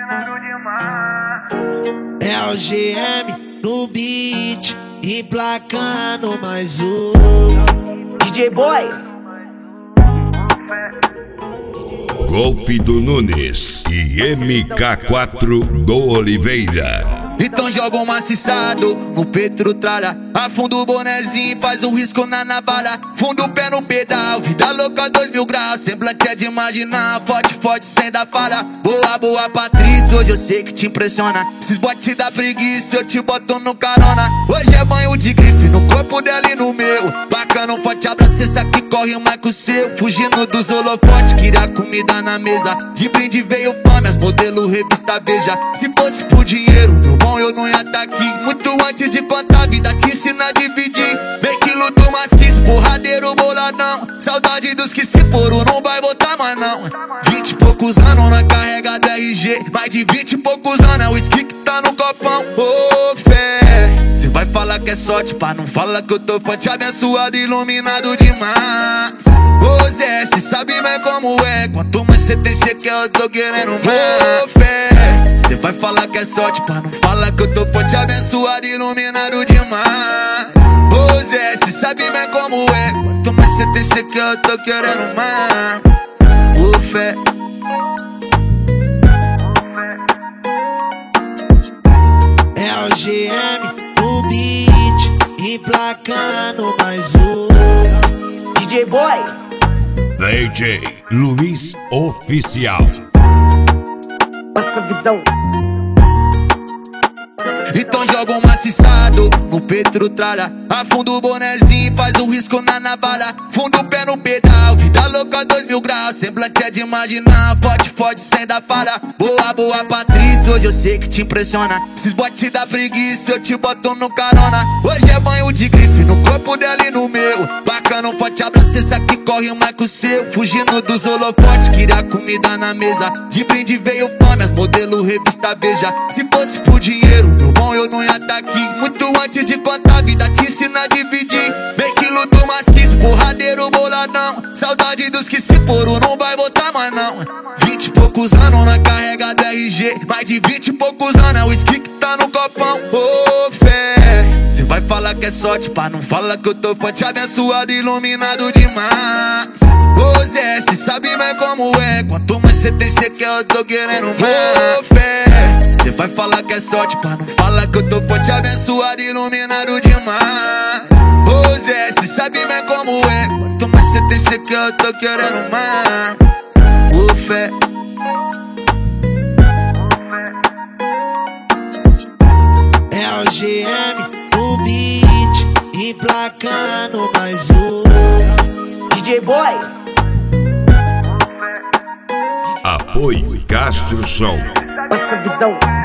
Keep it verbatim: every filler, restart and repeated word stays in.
É o G M no beat, emplacando mais um D J Boy. Golfe do Nunes e M K quatro do Oliveira. Então joga um maciçado no Petrotralha, afunda o bonezinho e faz um risco na navalha. Funda o pé no pedal, vida louca dois mil graus. Semblante é de imaginar, forte, forte, sem dar falha. Boa, boa Patrícia, hoje eu sei que te impressiona. Esses botes da preguiça, eu te boto no carona. Hoje é banho de grife no corpo dela e no meu. Bacana, um forte abraço, esse aqui corre mais que o seu. Fugindo dos holofotes, queria comida na mesa. De brinde veio fome, as modelo revista Veja. Se fosse por dinheiro, meu bom, eu não ia tá aqui. Muito antes de contar, a vida te ensina a dividir. Vem que luto maciço, porradeiro boladão. Saudade dos que se foram, não vai voltar mais não. Vinte e poucos anos na carrega do R G. Mais de vinte e poucos anos é o whisky que tá no copão. Ô, fé, cê vai falar que é sorte, pá, não fala que eu tô forte, abençoado, iluminado demais. Ô Zé, cê sabe bem como é, quanto mais cê tem, cê quer, eu tô querendo mais. Ô fé, cê vai falar que é sorte, pá, não fala que eu tô forte, abençoado, iluminado demais. Ô Zé, cê sabe bem como é, quanto mais cê tem, cê quer, eu tô querendo mais. Ô fé. É o G M no beat, emplacando mais um D J Boy. D J Luiz Oficial. Passa visão. Então joga um maciçado no Petrotralha, afunda o bonezinho e faz um risco na navalha. Funda o pé no pedal, vida louca dois mil graus. Semblante é de imaginar, forte, forte, sem dar falha. Boa, boa Patrícia, hoje eu sei que te impressiona. Esses botes da preguiça, eu te boto no carona. Hoje é banho de grife no corpo dela e no meu. Bacana, um forte abraço, esse aqui corre mais que o seu. Fugindo dos holofotes, queria comida na mesa. De brinde veio fome, as modelo revista Veja. Se fosse por dinheiro, meu bom, eu não ia tá aqui. Muito antes de contar, a vida te ensina a dividir. Vem que luto maciço, porradeiro boladão. Saudade dos que se foram, não vai voltar mais não. Vinte e poucos anos na carrega do R G. Mais de vinte e poucos anos é o whisky que tá no copão. Ô fé, cê vai falar que é sorte, pá, não fala que eu tô forte, abençoado, iluminado demais. Ô Zé, cê sabe bem como é, quanto mais cê tem, cê quer, eu tô querendo mais. Ô fé, cê vai falar que é sorte, pá, não fala que eu tô forte, abençoado, iluminado demais. Ô Zé, cê sabe bem como é, quanto mais cê tem, cê quer, eu tô querendo mais. Ô fé. É o G M no beat, emplacando mais um D J Boy. Apoio Castro Som. Passa visão.